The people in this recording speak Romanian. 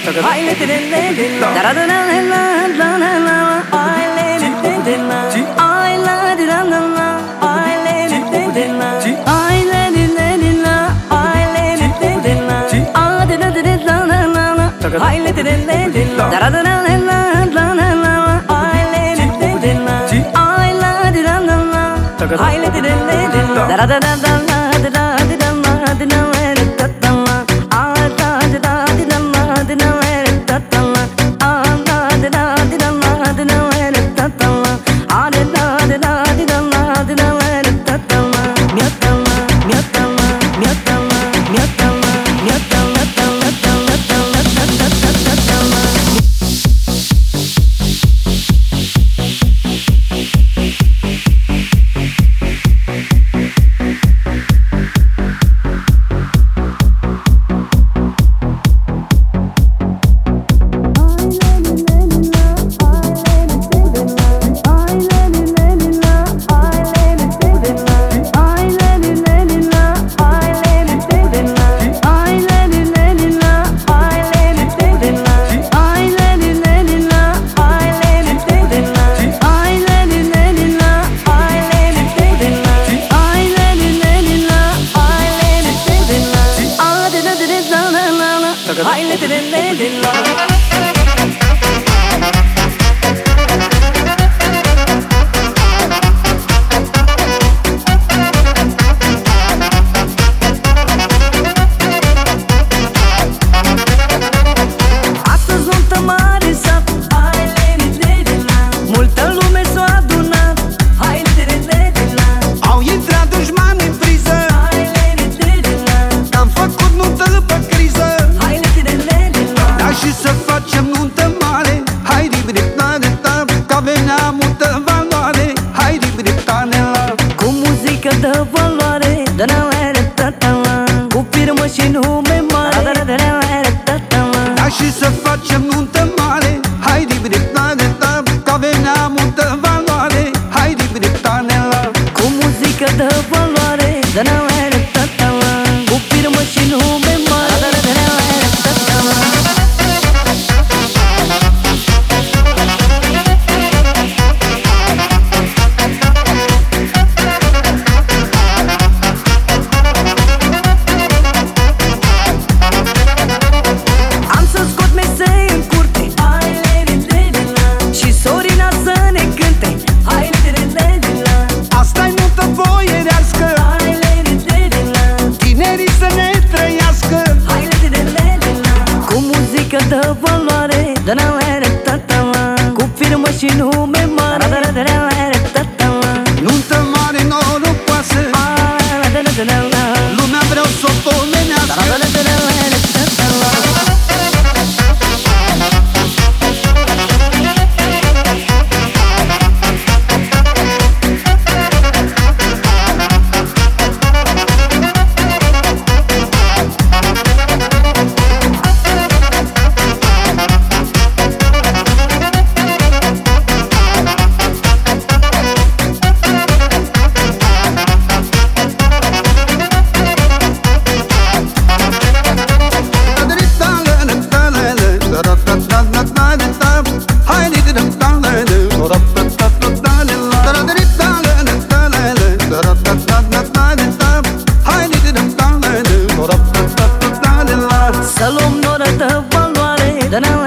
Hai le le le la la la la la la la. Hai le le la. Hai la la la la. Hai le le la. Hai le le la. Hai le le la. Ah da da da la la la. Hai le le la. Da da da la la la la. Hai le le la. Hai la la la la. Hai le le la. Da da da da la da da da la da da. Hai le le la. Dă valoare, dă-ne-o cu firmă și nume mare. Da, și să facem nuntă mare. Hai di-bri-ta-de-ta, că avem multă valoare. Hai di-bri-ta-de-la. Cu muzică dă valoare, dă-ne-o cu firmă și nume mare. Dă valoare, dă-ne-o cu firmă și nume mare. Nuntă mare norocoasă, lumea vreau s-o pomenească. Să luăm noră de valoare, dă-ne